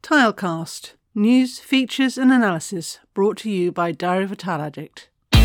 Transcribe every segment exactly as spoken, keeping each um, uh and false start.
Tilecast. News, features and analysis brought to you by Diary of a Tile Addict.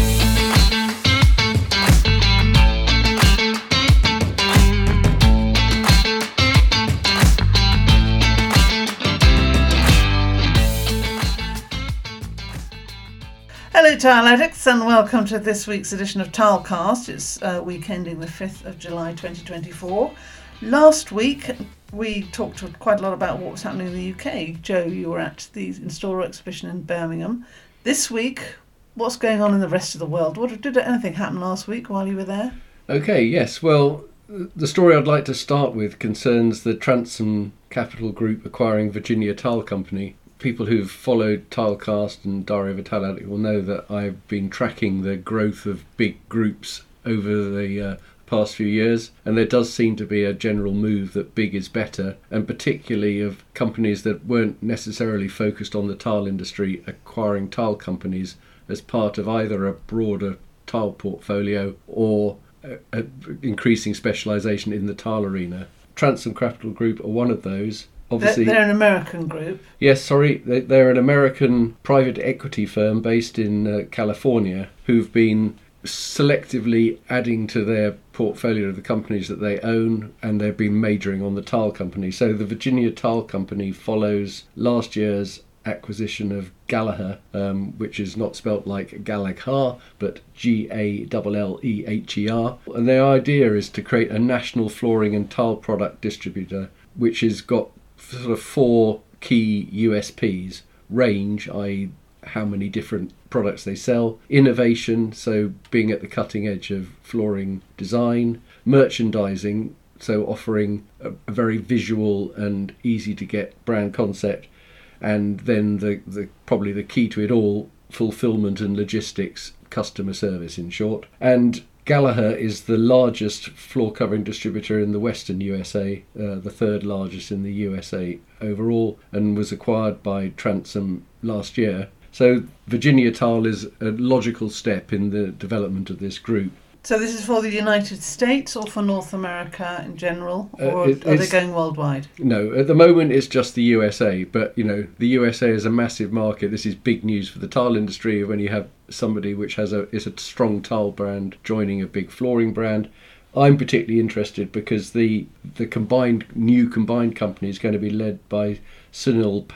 Hello Tile Addicts and welcome to this week's edition of Tilecast. It's uh, week ending the fifth of July twenty twenty-four. Last week we talked quite a lot about what was happening in the U K. Joe, you were at the Installer exhibition in Birmingham. This week, what's going on in the rest of the world? What did anything happen last week while you were there? Okay, yes. Well, the story I'd like to start with concerns the Transom Capital Group acquiring Virginia Tile Company. People who've followed Tilecast and Diary of a Tile Addict will know that I've been tracking the growth of big groups over the uh, past few years, and there does seem to be a general move that big is better, and particularly of companies that weren't necessarily focused on the tile industry acquiring tile companies as part of either a broader tile portfolio or a, a increasing specialisation in the tile arena. Transom Capital Group are one of those. Obviously, they're, they're an American group. Yes, sorry. They're an American private equity firm based in uh, California who've been selectively adding to their portfolio of the companies that they own, and they've been majoring on the tile company. So the Virginia Tile Company follows last year's acquisition of Gallagher, um, which is not spelt like Gallagher, but G A L L E H E R. And their idea is to create a national flooring and tile product distributor, which has got sort of four key U S Ps: range, that is how many different products they sell; innovation, so being at the cutting edge of flooring design; merchandising, so offering a, a very visual and easy to get brand concept; and then the, the probably the key to it all, fulfillment and logistics, customer service in short. And Gallagher is the largest floor covering distributor in the western U S A, uh, the third largest in the U S A overall, and was acquired by Transom last year. So Virginia Tile is a logical step in the development of this group. So this is for the United States or for North America in general, or uh, it, are they going worldwide? No, at the moment it's just the U S A, but you know, the U S A is a massive market. This is big news for the tile industry when you have somebody which has a is a strong tile brand joining a big flooring brand. I'm particularly interested because the the combined new combined company is going to be led by Sunil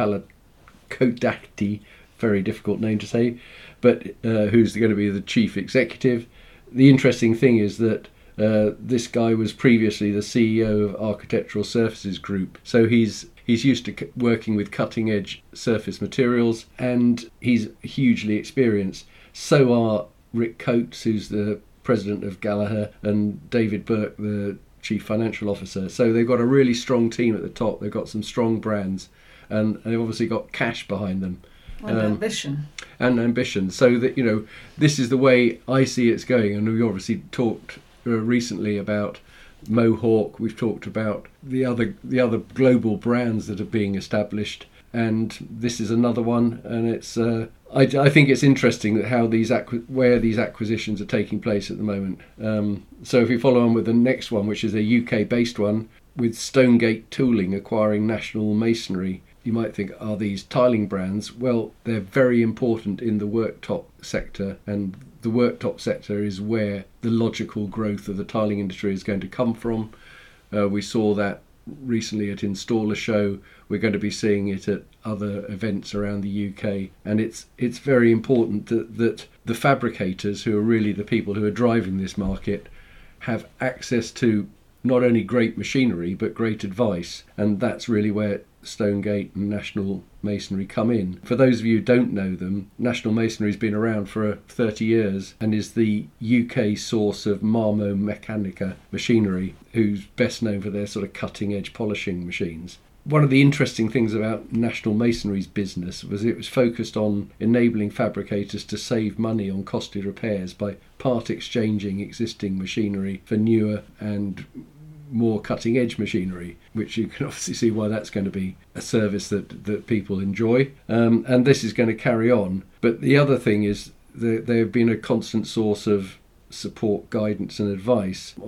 Palakodakti, very difficult name to say, but uh, who's going to be the chief executive. The interesting thing is that uh, this guy was previously the C E O of Architectural Surfaces Group, so he's he's used to c- working with cutting edge surface materials, and he's hugely experienced. So are Rick Coates, who's the president of Gallagher, and David Burke, the chief financial officer. So they've got a really strong team at the top. They've got some strong brands, and they've obviously got cash behind them. And um, ambition. And ambition. So that, you know, this is the way I see it's going. And we obviously talked uh, recently about Mohawk. We've talked about the other the other global brands that are being established. And this is another one. And it's uh, I, I think it's interesting that how these acqu- where these acquisitions are taking place at the moment. Um, so if we follow on with the next one, which is a U K-based one, with Stonegate Tooling acquiring National Masonry. You might think, are these tiling brands? Well, they're very important in the worktop sector, and the worktop sector is where the logical growth of the tiling industry is going to come from. Uh, we saw that recently at Installer Show. We're going to be seeing it at other events around the U K, and it's it's very important that, that the fabricators, who are really the people who are driving this market, have access to not only great machinery but great advice, and that's really where Stonegate and National Masonry come in. For those of you who don't know them, National Masonry has been around for thirty years and is the U K source of Marmo Mechanica machinery, who's best known for their sort of cutting edge polishing machines. One of the interesting things about National Masonry's business was it was focused on enabling fabricators to save money on costly repairs by part exchanging existing machinery for newer and more cutting edge machinery, which you can obviously see why that's going to be a service that, that people enjoy. Um, and this is going to carry on. But the other thing is that they have been a constant source of support, guidance and advice on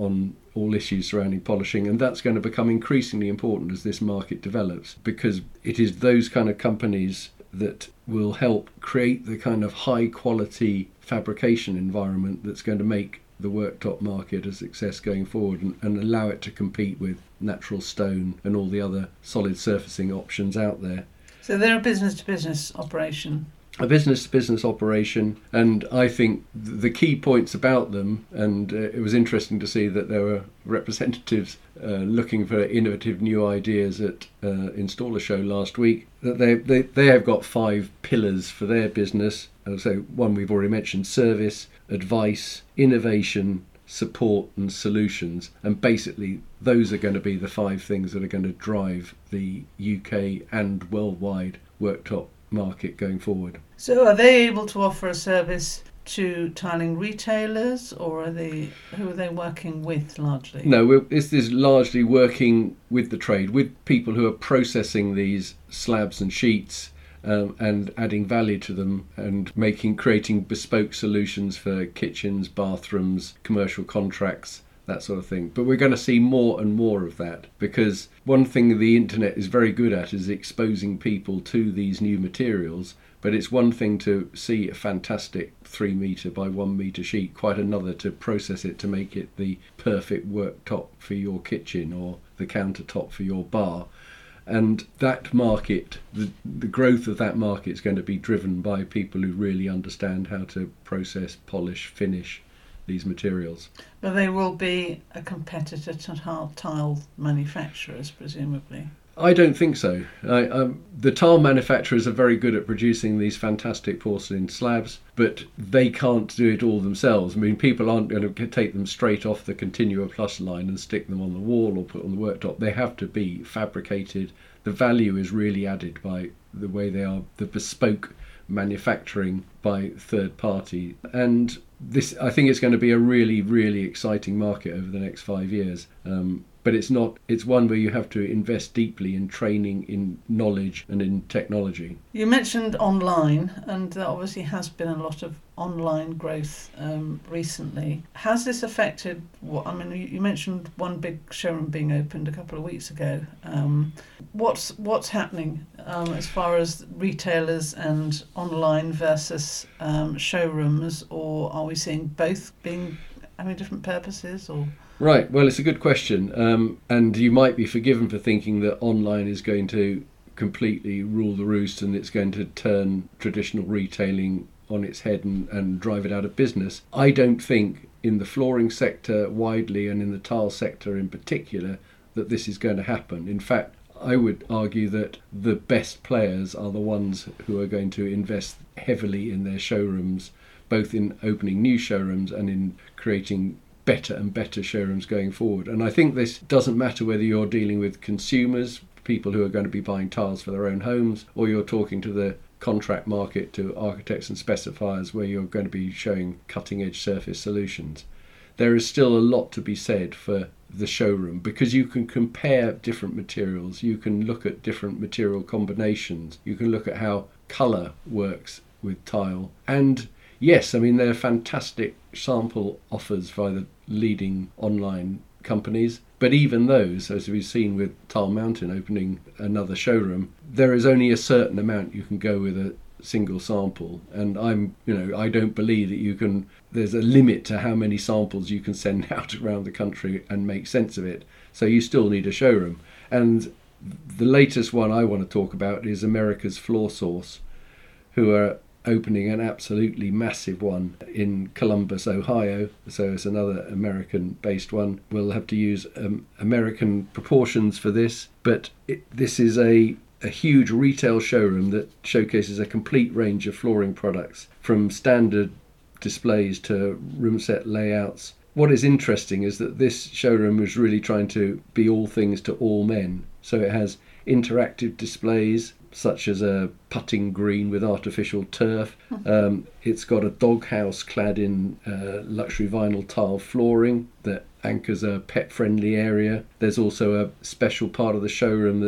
all issues surrounding polishing, and that's going to become increasingly important as this market develops, because it is those kind of companies that will help create the kind of high quality fabrication environment that's going to make the worktop market a success going forward, and, and allow it to compete with natural stone and all the other solid surfacing options out there. So they're a business to business operation. A business to business operation, and I think the key points about them, and uh, it was interesting to see that there were representatives uh, looking for innovative new ideas at uh, Installer Show last week, that they, they, they have got five pillars for their business. And so one we've already mentioned: service, advice, innovation, support and solutions. And basically those are going to be the five things that are going to drive the U K and worldwide worktop market going forward. So are they able to offer a service to tiling retailers, or are they, who are they working with largely? No, we're, this is largely working with the trade, with people who are processing these slabs and sheets um, and adding value to them, and making, creating bespoke solutions for kitchens, bathrooms, commercial contracts, that sort of thing. But we're going to see more and more of that, because one thing the internet is very good at is exposing people to these new materials. But it's one thing to see a fantastic three metre by one metre sheet, quite another to process it to make it the perfect worktop for your kitchen or the countertop for your bar. And that market, the, the growth of that market is going to be driven by people who really understand how to process, polish, finish these materials. But they will be a competitor to tile manufacturers, presumably. I don't think so. I, um, the tile manufacturers are very good at producing these fantastic porcelain slabs, but they can't do it all themselves. I mean, people aren't going to take them straight off the Continua Plus line and stick them on the wall or put on the worktop. They have to be fabricated. The value is really added by the way they are, the bespoke manufacturing by third party. And this, I think it's going to be a really, really exciting market over the next five years. Um, But it's not. It's one where you have to invest deeply in training, in knowledge and in technology. You mentioned online, and there obviously has been a lot of online growth um, recently. Has this affected what, I mean, you mentioned one big showroom being opened a couple of weeks ago. Um, what's what's happening um, as far as retailers and online versus um, showrooms, or are we seeing both being having different purposes, or? Right, well, it's a good question, um, and you might be forgiven for thinking that online is going to completely rule the roost and it's going to turn traditional retailing on its head and, and drive it out of business. I don't think in the flooring sector widely, and in the tile sector in particular, that this is going to happen. In fact, I would argue that the best players are the ones who are going to invest heavily in their showrooms, both in opening new showrooms and in creating better and better showrooms going forward. And I think this doesn't matter whether you're dealing with consumers, people who are going to be buying tiles for their own homes, or you're talking to the contract market, to architects and specifiers, where you're going to be showing cutting edge surface solutions. There is still a lot to be said for the showroom, because you can compare different materials, you can look at different material combinations, you can look at how colour works with tile. And yes, I mean, there are fantastic sample offers by the leading online companies, but even those, as we've seen with Tile Mountain opening another showroom, there is only a certain amount you can go with a single sample. And I'm, you know, I don't believe that you can, there's a limit to how many samples you can send out around the country and make sense of it. So you still need a showroom. And the latest one I want to talk about is America's Floor Source, who are opening an absolutely massive one in Columbus, Ohio. So it's another American-based one. We'll have to use um, American proportions for this, but it, this is a, a huge retail showroom that showcases a complete range of flooring products, from standard displays to room set layouts. What is interesting is that this showroom is really trying to be all things to all men. So it has interactive displays, such as a putting green with artificial turf. Um, it's got a doghouse clad in uh, luxury vinyl tile flooring that anchors a pet-friendly area. There's also a special part of the showroom that's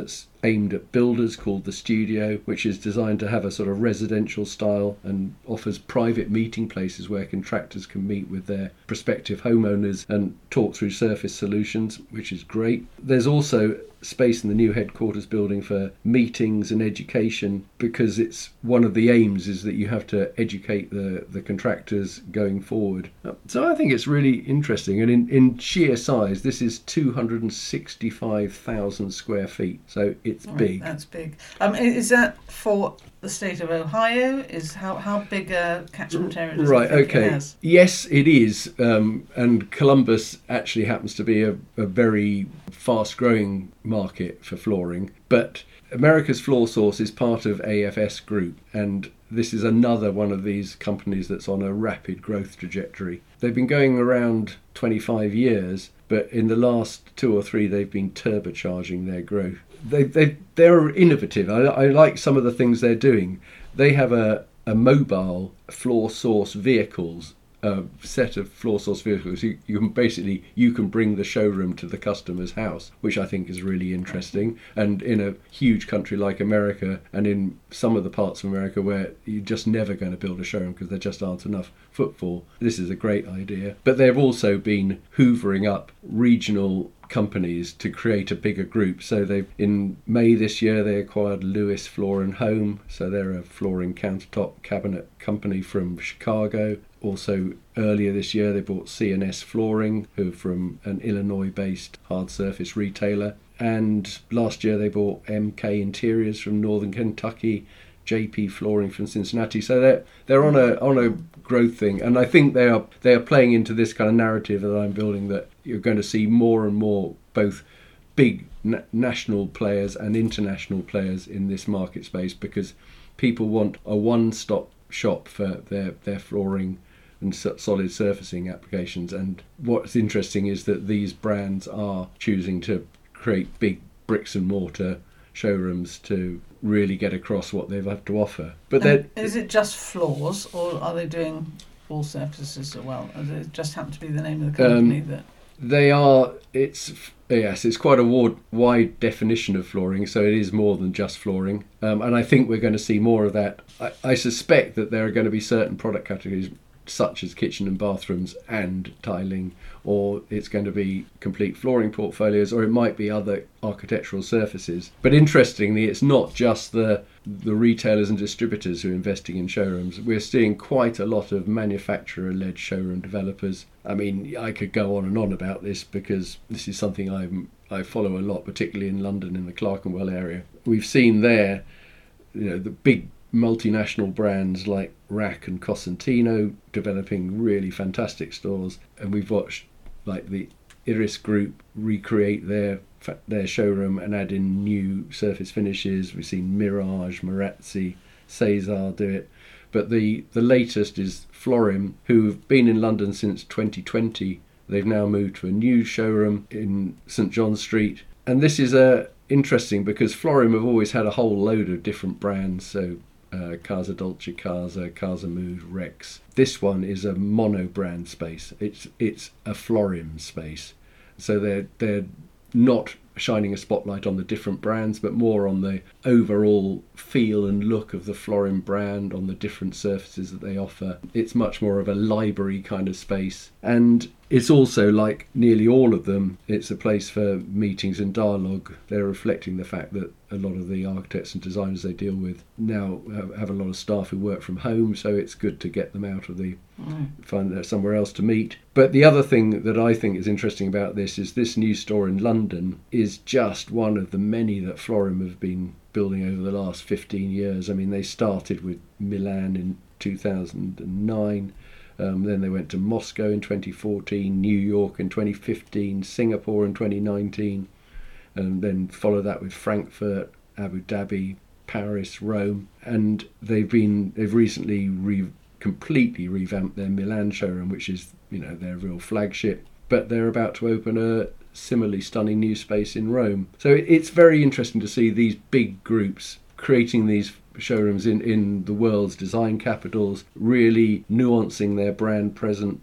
aimed at builders called The Studio, which is designed to have a sort of residential style and offers private meeting places where contractors can meet with their prospective homeowners and talk through surface solutions, which is great. There's also space in the new headquarters building for meetings and education, because it's one of the aims is that you have to educate the, the contractors going forward. So I think it's really interesting. And in, in sheer size, this is two hundred sixty-five thousand square feet. So it's Oh, big. That's big. Um, is that for the state of Ohio? Is how, how big a catchment area does Right, it think okay. it has? Yes, it is. Um, and Columbus actually happens to be a, a very fast-growing market for flooring. But America's Floor Source is part of A F S Group, and this is another one of these companies that's on a rapid growth trajectory. They've been going around twenty-five years, but in the last two or three they've been turbocharging their growth. They, they, they're innovative. I, I like some of the things they're doing. They have a, a mobile floor source vehicles, a set of floor source vehicles. You, you can basically, you can bring the showroom to the customer's house, which I think is really interesting. And in a huge country like America, and in some of the parts of America where you're just never going to build a showroom because there just aren't enough footfall, this is a great idea. But they've also been hoovering up regional companies to create a bigger group. So they in May this year they acquired Lewis Floor and Home, so they're a flooring countertop cabinet company from Chicago. Also earlier this year they bought C and S Flooring, who are from an Illinois based hard surface retailer, and last year they bought M K Interiors from Northern Kentucky, J P Flooring from Cincinnati. So they're they're on a on a growth thing, and I think they are they are playing into this kind of narrative that I'm building, that you're going to see more and more both big na- national players and international players in this market space, because people want a one-stop shop for their their flooring and solid surfacing applications. And what's interesting is that these brands are choosing to create big bricks and mortar showrooms to really get across what they have to offer. But And is it just floors, or are they doing all surfaces as well? Or does it just happen to be the name of the company Um, that? they are, it's, yes, it's quite a wide, wide definition of flooring, so it is more than just flooring. Um, and I think we're going to see more of that. I, I suspect that there are going to be certain product categories such as kitchen and bathrooms and tiling, or it's going to be complete flooring portfolios, or it might be other architectural surfaces. But interestingly, it's not just the the retailers and distributors who are investing in showrooms. We're seeing quite a lot of manufacturer-led showroom developers. I mean, I could go on and on about this because this is something I'm, I follow a lot, particularly in London, in the Clerkenwell area. We've seen there, you know, the big multinational brands like Rack and Cosentino developing really fantastic stores, and we've watched like the Iris Group recreate their their showroom and add in new surface finishes. We've seen Mirage, Marazzi, Cesar do it, but the the latest is Florim, who've been in London since twenty twenty. They've now moved to a new showroom in St John Street, and this is a interesting because Florim have always had a whole load of different brands, so Uh, Casa Dolce Casa, Casa Mood, Rex. This one is a mono brand space. It's it's a Florim space. So they're they're not shining a spotlight on the different brands, but more on the overall feel and look of the Florim brand, on the different surfaces that they offer. It's much more of a library kind of space, and it's also, like nearly all of them, it's a place for meetings and dialogue. They're reflecting the fact that a lot of the architects and designers they deal with now have, have a lot of staff who work from home, so it's good to get them out of the mm. find somewhere else to meet. But the other thing that I think is interesting about this is this new store in London is just one of the many that Florim have been building over the last fifteen years. I mean, they started with Milan in two thousand nine. Um, then they went to Moscow in twenty fourteen, New York in twenty fifteen, Singapore in twenty nineteen, and then follow that with Frankfurt, Abu Dhabi, Paris, Rome. And they've been they've recently re- completely revamped their Milan showroom, which is, you know, their real flagship. But they're about to open a similarly stunning new space in Rome. So it's very interesting to see these big groups creating these showrooms in, in the world's design capitals, really nuancing their brand presence,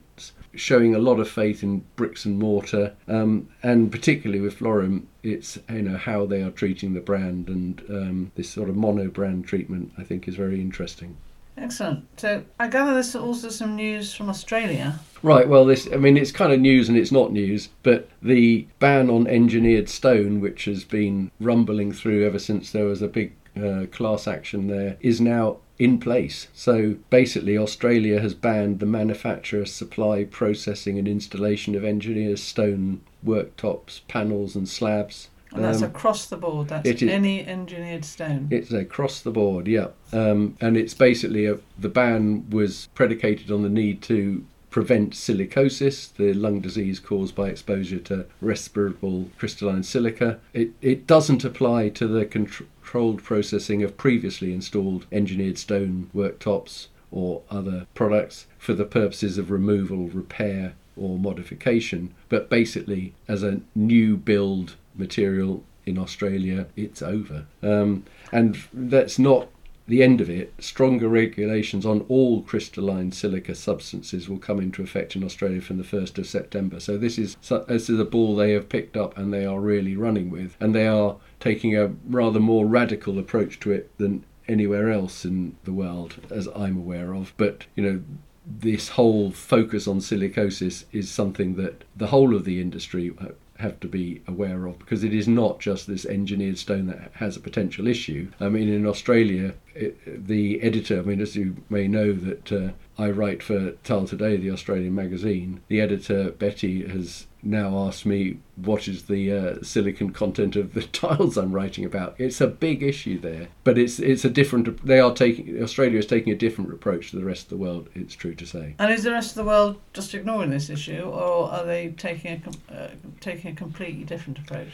showing a lot of faith in bricks and mortar, um, and particularly with Florim, it's, you know, how they are treating the brand, and um, this sort of mono brand treatment I think is very interesting. Excellent. So I gather there's also some news from Australia. Right, well, this, I mean, it's kind of news and it's not news, but the ban on engineered stone, which has been rumbling through ever since there was a big uh, class action there, is now in place. So basically Australia has banned the manufacture, supply, processing and installation of engineered stone worktops, panels and slabs. And that's Um, across the board, that's it is- any engineered stone. It's across the board, yeah. Um, and it's basically, a, the ban was predicated on the need to prevent silicosis, the lung disease caused by exposure to respirable crystalline silica. It, it doesn't apply to the contr- controlled processing of previously installed engineered stone worktops or other products for the purposes of removal, repair or modification. But basically, as a new build material in Australia, it's over. Um, and that's not the end of it. Stronger regulations on all crystalline silica substances will come into effect in Australia from the first of September. So this is this is a ball they have picked up and they are really running with, and they are taking a rather more radical approach to it than anywhere else in the world, as I'm aware of. But, you know, this whole focus on silicosis is something that the whole of the industry have to be aware of, because it is not just this engineered stone that has a potential issue. I mean, in Australia, it, the editor, I mean, as you may know, that uh, I write for Tile Today, the Australian magazine, the editor, Betty, has now asked me what is the uh, silicon content of the tiles I'm writing about. It's a big issue there, but it's it's a different, they are taking, Australia is taking a different approach to the rest of the world, it's true to say. And is the rest of the world just ignoring this issue, or are they taking a, com- uh, taking a completely different approach?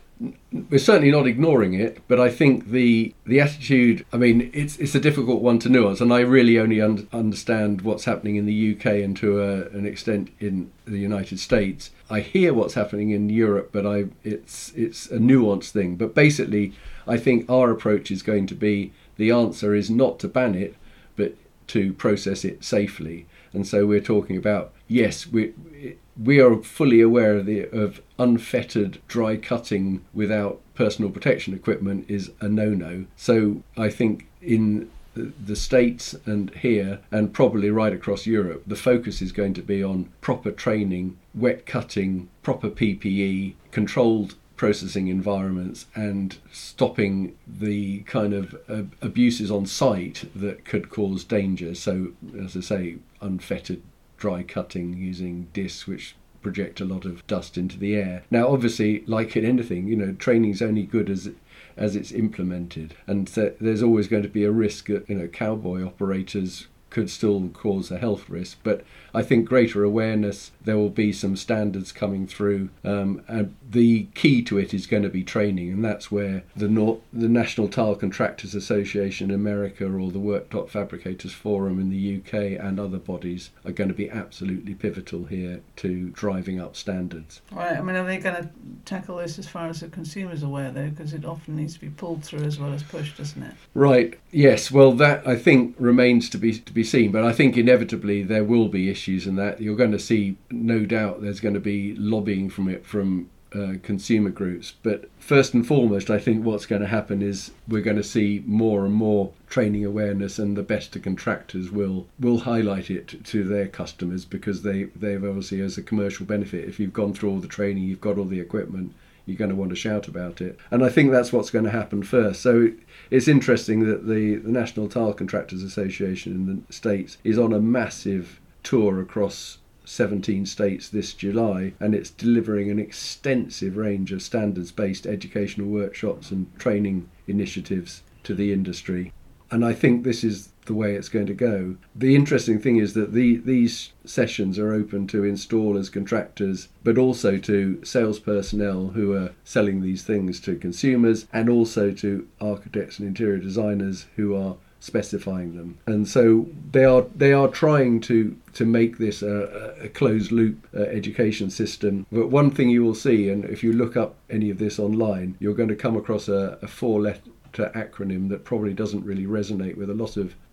We're certainly not ignoring it, but I think the the attitude, I mean, it's it's a difficult one to nuance, and I really only un- understand what's happening in the U K and to a, an extent in the United States. I hear what's happening in Europe, but I it's it's a nuanced thing. But basically, I think our approach is going to be, the answer is not to ban it, but to process it safely. And so we're talking about, yes, we we are fully aware of, the, of unfettered dry cutting without personal protection equipment is a no-no. So I think in the, the States and here, and probably right across Europe, the focus is going to be on proper training, wet cutting, proper P P E, controlled processing environments, and stopping the kind of uh, abuses on site that could cause danger. So, as I say, unfettered dry cutting using discs which project a lot of dust into the air. Now, obviously, like in anything, you know, training's only good as as it's implemented, and th- there's always going to be a risk that, you know, cowboy operators could still cause a health risk. But I think greater awareness, there will be some standards coming through, um, and the key to it is going to be training, and that's where the Nor- the National Tile Contractors Association in America or the Worktop Fabricators Forum in the U K and other bodies are going to be absolutely pivotal here to driving up standards. Right, I mean, are they going to tackle this as far as the consumer's aware, though? Because it often needs to be pulled through as well as pushed, doesn't it? Right, yes, well, that I think remains to be to be seen, but I think inevitably there will be issues in that. You're going to see, no doubt, there's going to be lobbying from it from uh, consumer groups. But first and foremost, I think what's going to happen is we're going to see more and more training awareness, and the best contractors will will highlight it to their customers, because they they've obviously, as a commercial benefit, if you've gone through all the training, you've got all the equipment, you're going to want to shout about it. And I think that's what's going to happen first. So it's interesting that the, the National Tile Contractors Association in the States is on a massive tour across seventeen states this July, and it's delivering an extensive range of standards-based educational workshops and training initiatives to the industry. And I think this is the way it's going to go. The interesting thing is that the, these sessions are open to installers, contractors, but also to sales personnel who are selling these things to consumers, and also to architects and interior designers who are specifying them. And so they are they are trying to to make this a, a closed loop uh, education system. But one thing you will see, and if you look up any of this online, you're going to come across a, a four letter acronym that probably doesn't really resonate with a lot of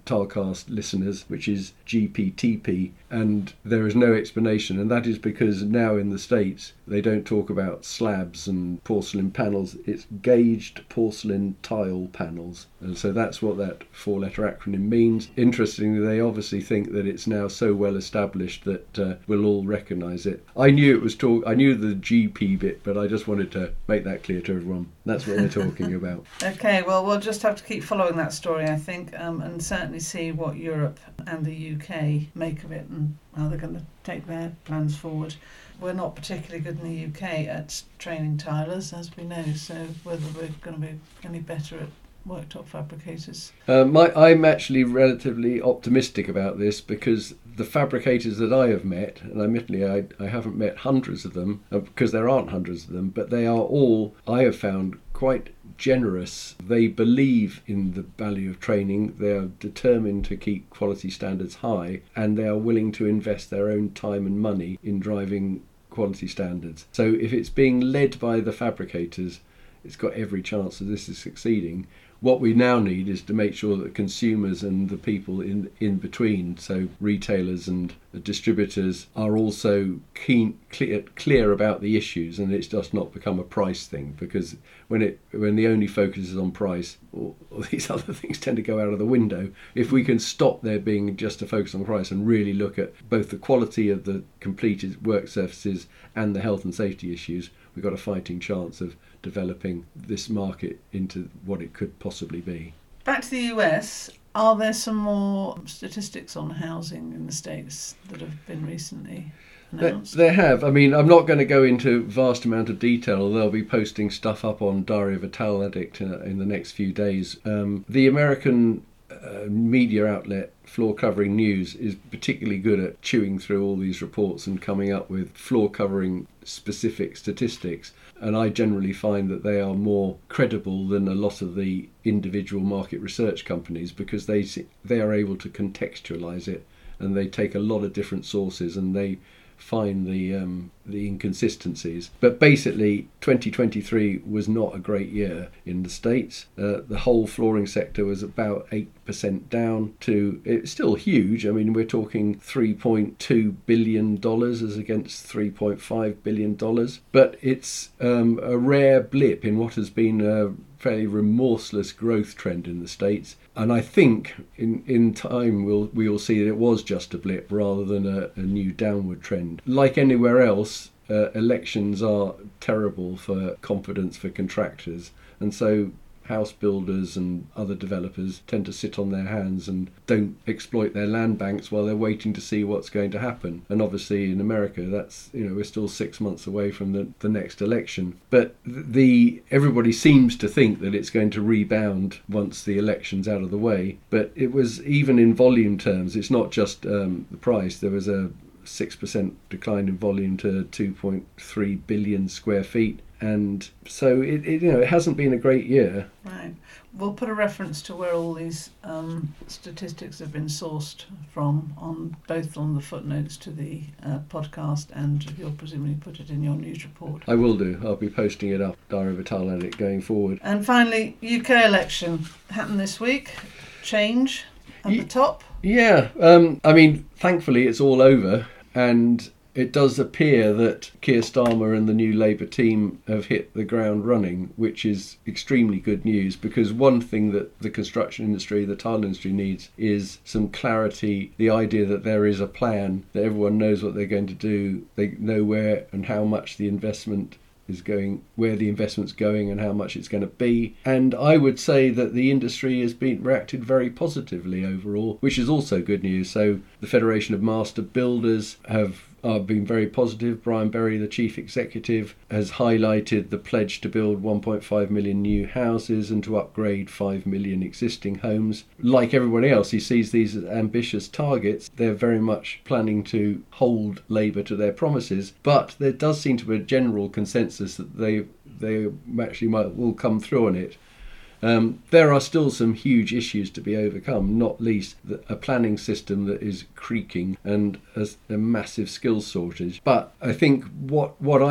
Tilecast listeners, which is G P T P, and there is no explanation, and that is because now in the States they don't talk about slabs and porcelain panels, it's gauged porcelain tile panels, and so that's what that four-letter acronym means. Interestingly, they obviously think that it's now so well established that uh, we'll all recognise it. I knew it was talk. I knew the G P bit, but I just wanted to make that clear to everyone. That's what they're talking about. Okay, well, we'll just have to keep following that story, I think, um, and certainly see what Europe and the U K make of it and how they're going to take their plans forward. We're not particularly good in the U K at training tilers, as we know, so whether we're going to be any better at worktop fabricators. Uh, my, I'm actually relatively optimistic about this because the fabricators that I have met, and admittedly I, I haven't met hundreds of them, uh, because there aren't hundreds of them, but they are all, I have found, quite generous. They believe in the value of training, they are determined to keep quality standards high, and they are willing to invest their own time and money in driving quality standards. So if it's being led by the fabricators, it's got every chance of this is succeeding. What we now need is to make sure that consumers and the people in in between, so retailers and distributors, are also keen, clear, clear about the issues, and it's just not become a price thing. Because when it when the only focus is on price, all, all these other things tend to go out of the window. If we can stop there being just a focus on price and really look at both the quality of the completed work surfaces and the health and safety issues, we've got a fighting chance of developing this market into what it could possibly be. Back to the U S, are there some more statistics on housing in the States that have been recently announced? There, there have. I mean, I'm not going to go into vast amount of detail. They'll be posting stuff up on Diary of a Tile Addict in, in the next few days. Um, the American uh, media outlet Floor Covering News is particularly good at chewing through all these reports and coming up with floor covering specific statistics, and I generally find that they are more credible than a lot of the individual market research companies, because they they are able to contextualize it, and they take a lot of different sources and they find the um, the inconsistencies. But basically twenty twenty-three was not a great year in the States. Uh, the whole flooring sector was about eight percent down to, it's still huge, I mean we're talking three point two billion dollars as against three point five billion dollars, but it's um, a rare blip in what has been a fairly remorseless growth trend in the States. And I think in, in time we'll we'll see that it was just a blip rather than a, a new downward trend. Like anywhere else, uh, elections are terrible for confidence for contractors, and so house builders and other developers tend to sit on their hands and don't exploit their land banks while they're waiting to see what's going to happen. And obviously in America, that's, you know, we're still six months away from the, the next election. But the everybody seems to think that it's going to rebound once the election's out of the way. But it was, even in volume terms, it's not just um, the price. There was a six percent decline in volume to two point three billion square feet. And so it, it, you know, it hasn't been a great year. Right. We'll put a reference to where all these um, statistics have been sourced from, on both on the footnotes to the uh, podcast, and you'll presumably put it in your news report. I will do. I'll be posting it up, Diary of a Tile Addict, going forward. And finally, U K election happened this week. Change at Ye- the top. Yeah. Um, I mean, thankfully it's all over, and it does appear that Keir Starmer and the new Labour team have hit the ground running, which is extremely good news, because one thing that the construction industry, the tile industry needs is some clarity, the idea that there is a plan, that everyone knows what they're going to do, they know where and how much the investment is going, where the investment's going and how much it's going to be. And I would say that the industry has been reacted very positively overall, which is also good news. So the Federation of Master Builders have are being very positive. Brian Berry, the chief executive, has highlighted the pledge to build one point five million new houses and to upgrade five million existing homes. Like everybody else, he sees these as ambitious targets. They're very much planning to hold Labour to their promises, but there does seem to be a general consensus that they they actually might will come through on it. Um, there are still some huge issues to be overcome, not least the, a planning system that is creaking and a, a massive skills shortage. But I think what what I've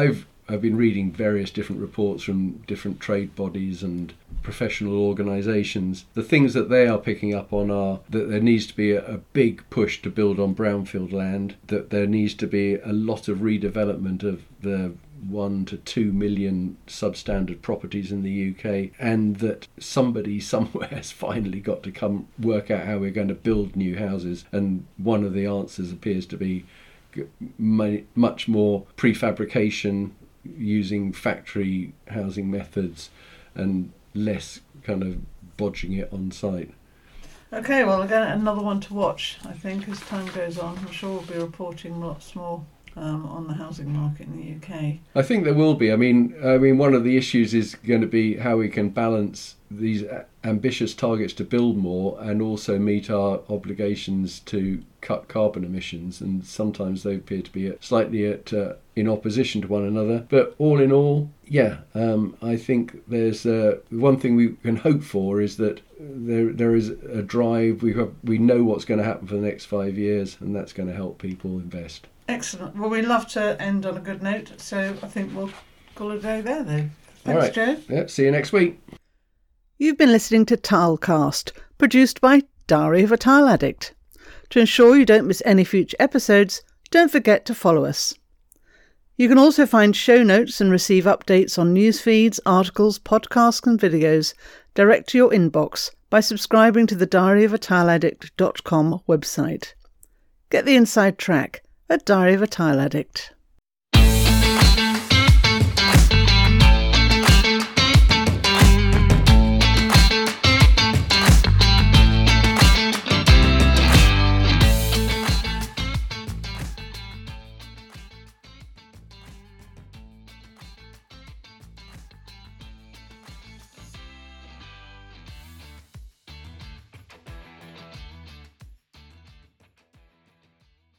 I've been reading various different reports from different trade bodies and professional organisations. The things that they are picking up on are that there needs to be a, a big push to build on brownfield land, that there needs to be a lot of redevelopment of the one to two million substandard properties in the U K, and that somebody somewhere has finally got to come work out how we're going to build new houses. And one of the answers appears to be much more prefabrication using factory housing methods and less kind of bodging it on site. Okay, well, again, another one to watch, I think, as time goes on. I'm sure we'll be reporting lots more um, on the housing market in the U K. I think there will be. I mean, I mean, one of the issues is going to be how we can balance these ambitious targets to build more and also meet our obligations to cut carbon emissions. And sometimes they appear to be slightly at uh, in opposition to one another. But all in all, yeah, um, I think there's uh, one thing we can hope for is that there there is a drive. We have we know what's going to happen for the next five years, and that's going to help people invest. Excellent. Well, we'd love to end on a good note, so I think we'll call it a day there, though. Thanks, all right. Joe. Yeah, see you next week. You've been listening to Tilecast, produced by Diary of a Tile Addict. To ensure you don't miss any future episodes, don't forget to follow us. You can also find show notes and receive updates on news feeds, articles, podcasts and videos direct to your inbox by subscribing to the diary of a tile addict dot com website. Get the inside track at Diary of a Tile Addict.